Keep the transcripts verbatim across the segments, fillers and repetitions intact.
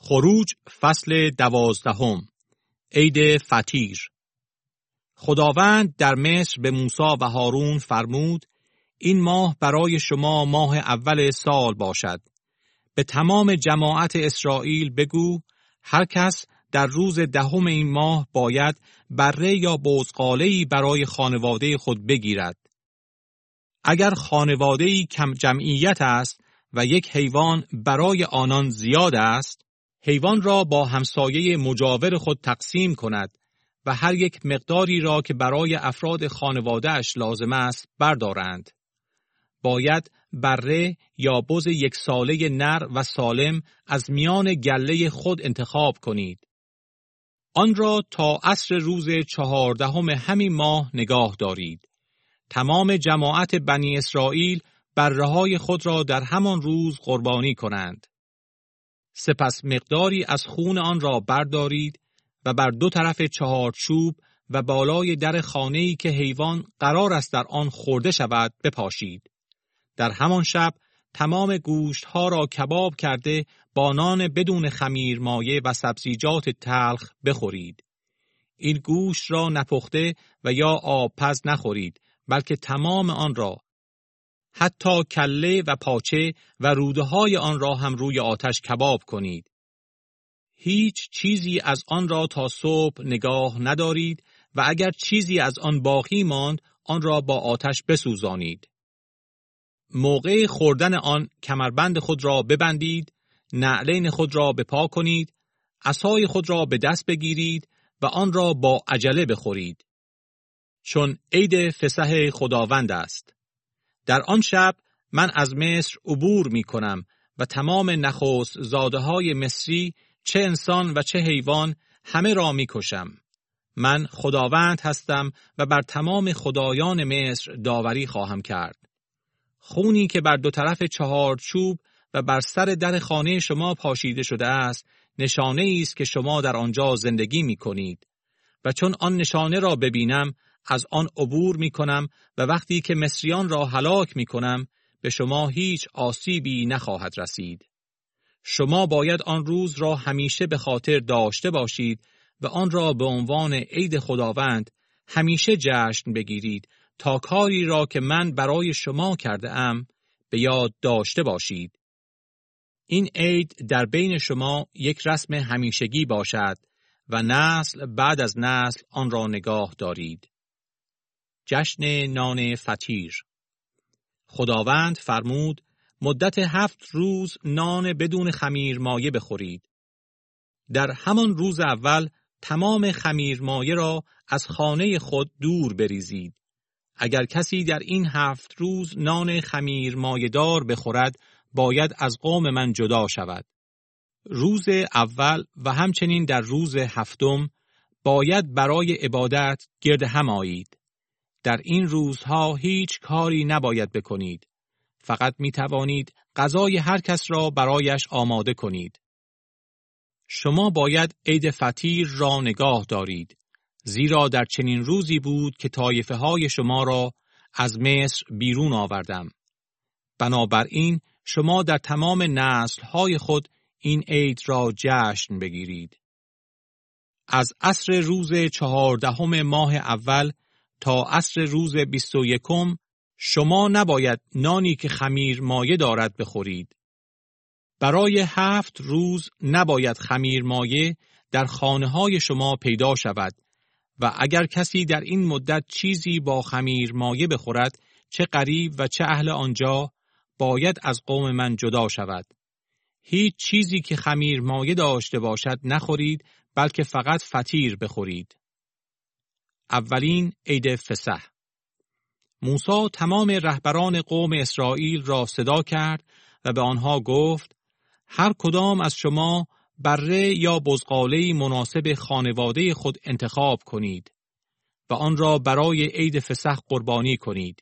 خروج فصل دوازدهم. عید فطیر. خداوند در مصر به موسی و هارون فرمود: این ماه برای شما ماه اول سال باشد. به تمام جماعت اسرائیل بگو هر کس در روز دهم این ماه باید بره یا بزغاله‌ای برای خانواده خود بگیرد. اگر خانواده‌ای کم جمعیت است و یک حیوان برای آنان زیاد است، حیوان را با همسایه مجاور خود تقسیم کند و هر یک مقداری را که برای افراد خانواده‌اش لازم است بردارند. باید بره یا بز یک ساله نر و سالم از میان گله خود انتخاب کنید. آن را تا عصر روز چهاردهم همین ماه نگاه دارید. تمام جماعت بنی اسرائیل بره‌های خود را در همان روز قربانی کنند. سپس مقداری از خون آن را بردارید و بر دو طرف چهارچوب و بالای در خانه‌ای که حیوان قرار است در آن خورده شود بپاشید. در همان شب تمام گوشت‌ها را کباب کرده با نان بدون خمیر مایه و سبزیجات تلخ بخورید. این گوشت را نپخته و یا آبپز نخورید، بلکه تمام آن را، حتی کله و پاچه و روده‌های آن را هم روی آتش کباب کنید. هیچ چیزی از آن را تا صبح نگاه ندارید و اگر چیزی از آن باقی ماند آن را با آتش بسوزانید. موقع خوردن آن کمربند خود را ببندید، نعلین خود را بپا کنید، عصای خود را به دست بگیرید و آن را با عجله بخورید، چون عید فسح خداوند است. در آن شب من از مصر عبور می کنم و تمام نخست زاده های مصری، چه انسان و چه حیوان، همه را می کشم. من خداوند هستم و بر تمام خدایان مصر داوری خواهم کرد. خونی که بر دو طرف چهار چوب و بر سر در خانه شما پاشیده شده است، نشانه است که شما در آنجا زندگی می کنید. و چون آن نشانه را ببینم، از آن عبور می کنم و وقتی که مصریان را هلاک می کنم، به شما هیچ آسیبی نخواهد رسید. شما باید آن روز را همیشه به خاطر داشته باشید و آن را به عنوان عید خداوند همیشه جشن بگیرید تا کاری را که من برای شما کرده ام به یاد داشته باشید. این عید در بین شما یک رسم همیشگی باشد و نسل بعد از نسل آن را نگاه دارید. جشن نان فطیر. خداوند فرمود: مدت هفت روز نان بدون خمیر مایه بخورید. در همان روز اول تمام خمیر مایه را از خانه خود دور بریزید. اگر کسی در این هفت روز نان خمیر مایه دار بخورد، باید از قوم من جدا شود. روز اول و همچنین در روز هفتم باید برای عبادت گرد هم آیید. در این روزها هیچ کاری نباید بکنید. فقط می توانید غذای هر کس را برایش آماده کنید. شما باید عید فطیر را نگاه دارید، زیرا در چنین روزی بود که طایفه های شما را از مصر بیرون آوردم. بنابراین شما در تمام نسل های خود این عید را جشن بگیرید. از عصر روز چهاردهم ماه اول تا عصر روز بیست و یکم شما نباید نانی که خمیر مایه دارد بخورید. برای هفت روز نباید خمیر مایه در خانه های شما پیدا شود و اگر کسی در این مدت چیزی با خمیر مایه بخورد، چه غریب و چه اهل آنجا، باید از قوم من جدا شود. هیچ چیزی که خمیر مایه داشته باشد نخورید، بلکه فقط فطیر بخورید. اولین عید فسح. موسی تمام رهبران قوم اسرائیل را صدا کرد و به آنها گفت: هر کدام از شما بره یا بزغاله‌ای مناسب خانواده خود انتخاب کنید و آن را برای عید فسح قربانی کنید.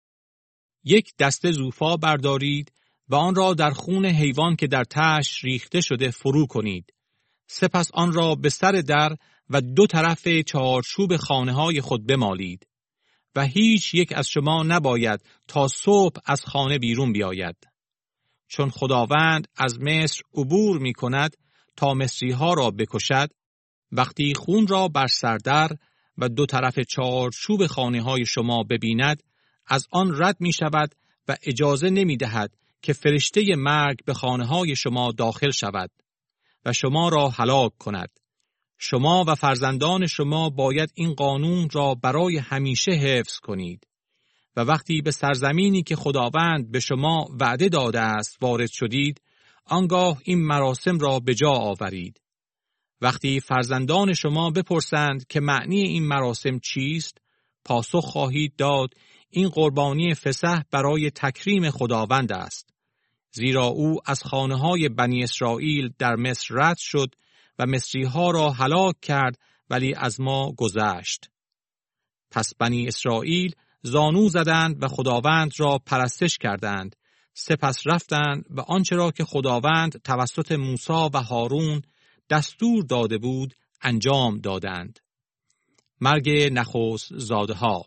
یک دسته زوفا بردارید و آن را در خون حیوان که در تهش ریخته شده فرو کنید. سپس آن را به سر در و دو طرف چهارچوب خانه‌های خود بمالید و هیچ یک از شما نباید تا صبح از خانه بیرون بیاید. چون خداوند از مصر عبور می کند تا مصری‌ها را بکشد، وقتی خون را بر سردر و دو طرف چارچوب خانه‌های شما ببیند، از آن رد می شود و اجازه نمی دهد که فرشته مرگ به خانه‌های شما داخل شود و شما را هلاک کند. شما و فرزندان شما باید این قانون را برای همیشه حفظ کنید و وقتی به سرزمینی که خداوند به شما وعده داده است وارد شدید، آنگاه این مراسم را به جا آورید. وقتی فرزندان شما بپرسند که معنی این مراسم چیست، پاسخ خواهید داد این قربانی فسح برای تکریم خداوند است. زیرا او از خانه‌های بنی اسرائیل در مصر رد شد و مصری‌ها را هلاک کرد، ولی از ما گذشت. پس بنی اسرائیل زانو زدند و خداوند را پرستش کردند، سپس رفتند و آنچه را که خداوند توسط موسی و هارون دستور داده بود انجام دادند. مرگ نخست زاده ها.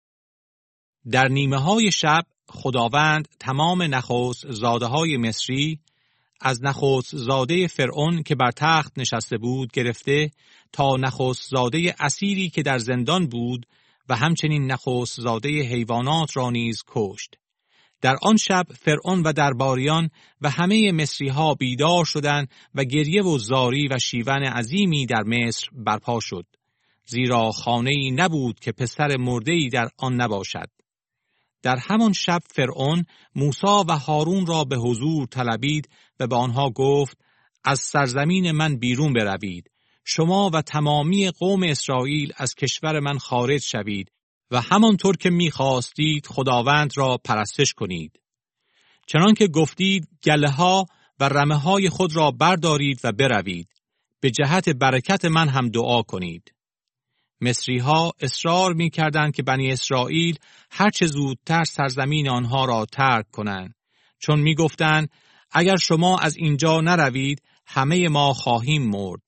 در نیمه های شب خداوند تمام نخست زاده های مصری، از نخست زاده فرعون که بر تخت نشسته بود گرفته تا نخست زاده اسیری که در زندان بود و همچنین نخست زاده حیوانات را نیز کشت. در آن شب فرعون و درباریان و همه مصری ها بیدار شدند و گریه و زاری و شیون عظیمی در مصر برپا شد، زیرا خانه‌ای نبود که پسر مرده‌ای در آن نباشد. در همان شب فرعون موسی و هارون را به حضور طلبید و به آنها گفت: از سرزمین من بیرون بروید، شما و تمامی قوم اسرائیل از کشور من خارج شوید و همانطور که می‌خواستید خداوند را پرستش کنید. چنانکه گفتید گله ها و رمه های خود را بردارید و بروید، به جهت برکت من هم دعا کنید. مصری ها اصرار می کردند که بنی اسرائیل هر چه زودتر سرزمین آنها را ترک کنند، چون می گفتند اگر شما از اینجا نروید همه ما خواهیم مرد.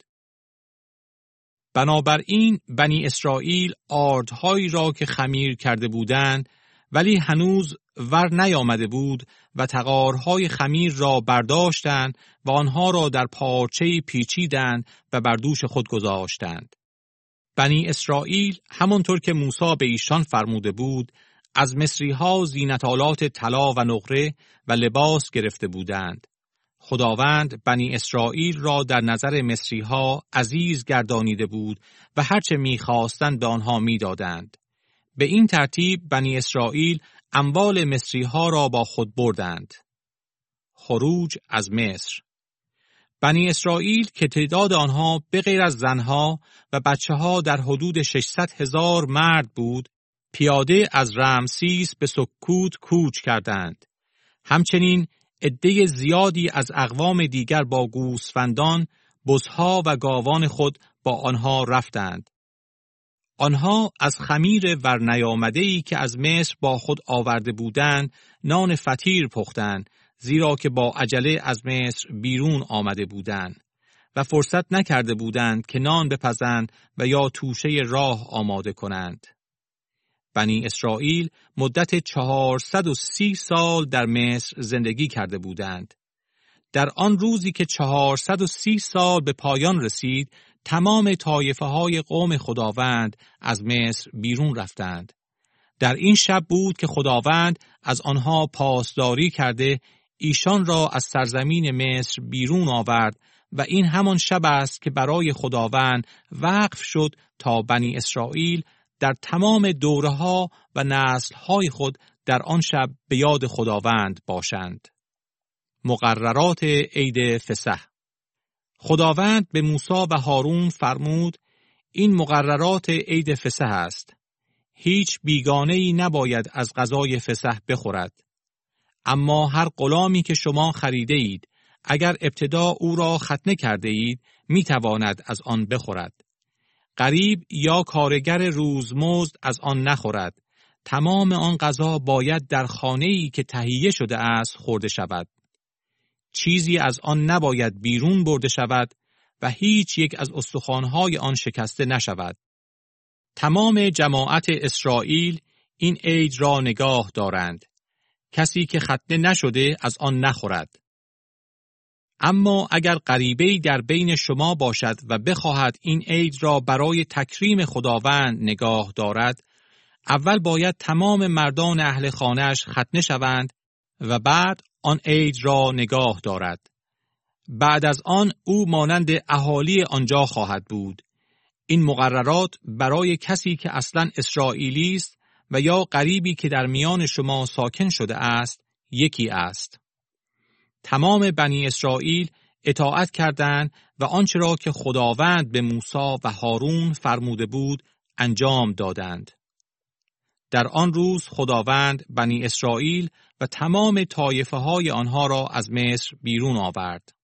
بنابراین بنی اسرائیل آردهایی را که خمیر کرده بودند ولی هنوز ور نیامده بود و تغارهای خمیر را برداشتند و آنها را در پارچه‌ای پیچیدند و بر دوش خود گذاشتند. بنی اسرائیل همانطور که موسی به ایشان فرموده بود از مصری‌ها زینت‌آلات طلا و نقره و لباس گرفته بودند. خداوند بنی اسرائیل را در نظر مصری‌ها عزیز گردانیده بود و هرچه می‌خواستند به آنها می‌دادند. به این ترتیب بنی اسرائیل اموال مصری‌ها را با خود بردند. خروج از مصر. بنی اسرائیل که تعداد آنها به غیر از زنها و بچه‌ها در حدود ششصد هزار مرد بود، پیاده از رمسیس به سکوت کوچ کردند. همچنین عده زیادی از اقوام دیگر با گوسفندان، بزها و گاوان خود با آنها رفتند. آنها از خمیر ورنیامده‌ای که از مصر با خود آورده بودند، نان فطیر پختند، زیرا که با عجله از مصر بیرون آمده بودند و فرصت نکرده بودند که نان بپزند و یا توشه راه آماده کنند. بنی اسرائیل مدت چهارصد و سی سال در مصر زندگی کرده بودند. در آن روزی که چهارصد و سی سال به پایان رسید، تمام طایفه های قوم خداوند از مصر بیرون رفتند. در این شب بود که خداوند از آنها پاسداری کرده ایشان را از سرزمین مصر بیرون آورد و این همان شب است که برای خداوند وقف شد تا بنی اسرائیل در تمام دوره‌ها و نسل‌های خود در آن شب به یاد خداوند باشند. مقررات عید فسح. خداوند به موسی و هارون فرمود: این مقررات عید فسح است. هیچ بیگانه‌ای نباید از غذای فسح بخورد. اما هر غلامی که شما خریده اید، اگر ابتدا او را ختنه کرده اید، می تواند از آن بخورد. غریب یا کارگر روزمزد از آن نخورد. تمام آن غذا باید در خانه‌ای که تهیه شده است خورده شود. چیزی از آن نباید بیرون برده شود و هیچ یک از استخوان‌های آن شکسته نشود. تمام جماعت اسرائیل این عید را نگاه دارند. کسی که ختنه نشده از آن نخورد. اما اگر غریبه‌ای در بین شما باشد و بخواهد این عید را برای تکریم خداوند نگاه دارد، اول باید تمام مردان اهل خانه‌اش ختنه شوند و بعد آن عید را نگاه دارد. بعد از آن او مانند اهالی آنجا خواهد بود. این مقررات برای کسی که اصلاً اسرائیلی است و یا غریبی که در میان شما ساکن شده است، یکی است. تمام بنی اسرائیل اطاعت کردند و آنچه را که خداوند به موسی و هارون فرموده بود انجام دادند. در آن روز خداوند بنی اسرائیل و تمام طایفه های آنها را از مصر بیرون آورد.